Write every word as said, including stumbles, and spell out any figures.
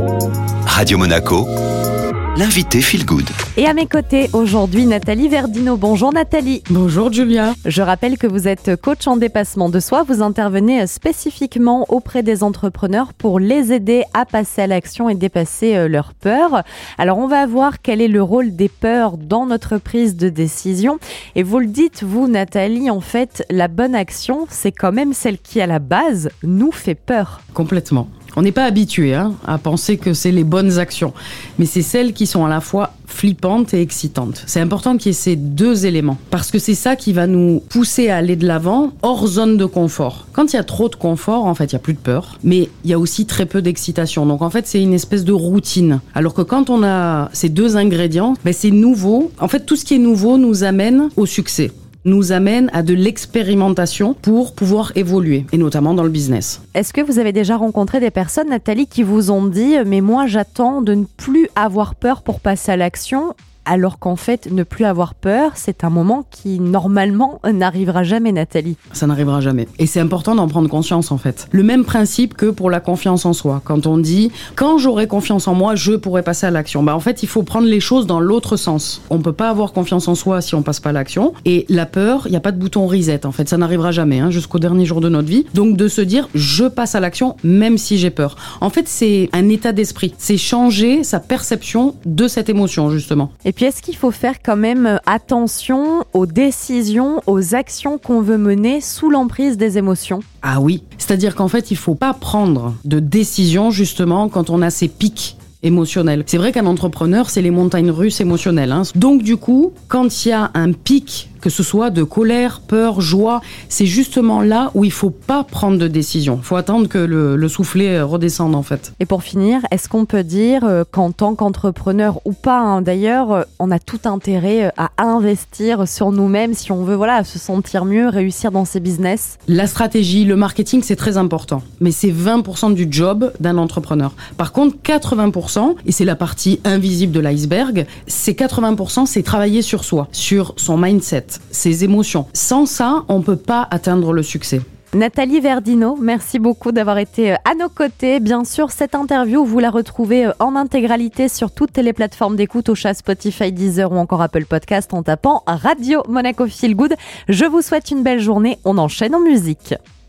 Radio Monaco, l'invité Feel Good. Et à mes côtés, aujourd'hui, Nathalie Verdino. Bonjour Nathalie. Bonjour Julia. Je rappelle que vous êtes coach en dépassement de soi. Vous intervenez spécifiquement auprès des entrepreneurs pour les aider à passer à l'action et dépasser leurs peurs. Alors, on va voir quel est le rôle des peurs dans notre prise de décision. Et vous le dites, vous Nathalie, en fait, la bonne action, c'est quand même celle qui, à la base, nous fait peur. Complètement. On n'est pas habitué hein, à penser que c'est les bonnes actions, mais c'est celles qui sont à la fois flippantes et excitantes. C'est important qu'il y ait ces deux éléments, parce que c'est ça qui va nous pousser à aller de l'avant hors zone de confort. Quand il y a trop de confort, en fait, il n'y a plus de peur, mais il y a aussi très peu d'excitation. Donc en fait, c'est une espèce de routine. Alors que quand on a ces deux ingrédients, ben, c'est nouveau. En fait, tout ce qui est nouveau nous amène au succès, nous amène à de l'expérimentation pour pouvoir évoluer, et notamment dans le business. Est-ce que vous avez déjà rencontré des personnes, Nathalie, qui vous ont dit « mais moi j'attends de ne plus avoir peur pour passer à l'action », alors qu'en fait, ne plus avoir peur, c'est un moment qui, normalement, n'arrivera jamais, Nathalie. Ça n'arrivera jamais. Et c'est important d'en prendre conscience, en fait. Le même principe que pour la confiance en soi. Quand on dit « quand j'aurai confiance en moi, je pourrai passer à l'action ». Bah, en fait, il faut prendre les choses dans l'autre sens. On ne peut pas avoir confiance en soi si on ne passe pas à l'action. Et la peur, il n'y a pas de bouton reset, en fait. Ça n'arrivera jamais, hein, jusqu'au dernier jour de notre vie. Donc, de se dire « je passe à l'action, même si j'ai peur ». En fait, c'est un état d'esprit. C'est changer sa perception de cette émotion, justement. Et Et puis, est-ce qu'il faut faire quand même attention aux décisions, aux actions qu'on veut mener sous l'emprise des émotions ? Ah oui, c'est-à-dire qu'en fait, il faut pas prendre de décision justement quand on a ces pics émotionnels. C'est vrai qu'un entrepreneur, c'est les montagnes russes émotionnelles. Hein. Donc du coup, quand il y a un pic, que ce soit de colère, peur, joie, c'est justement là où il faut pas prendre de décision. Il faut attendre que le, le soufflet redescende en fait. Et pour finir, est-ce qu'on peut dire euh, qu'en tant qu'entrepreneur ou pas, hein, d'ailleurs, euh, on a tout intérêt euh, à investir sur nous-mêmes si on veut voilà, se sentir mieux, réussir dans ses business ? La stratégie, le marketing, c'est très important. Mais c'est vingt pour cent du job d'un entrepreneur. Par contre, quatre-vingts pour cent, et c'est la partie invisible de l'iceberg, c'est quatre-vingts pour cent, c'est travailler sur soi, sur son mindset, ses émotions. Sans ça, on ne peut pas atteindre le succès. Nathalie Verdino, merci beaucoup d'avoir été à nos côtés. Bien sûr, cette interview, vous la retrouvez en intégralité sur toutes les plateformes d'écoute, Ocha, Spotify, Deezer ou encore Apple Podcast en tapant Radio Monaco Feel Good. Je vous souhaite une belle journée. On enchaîne en musique.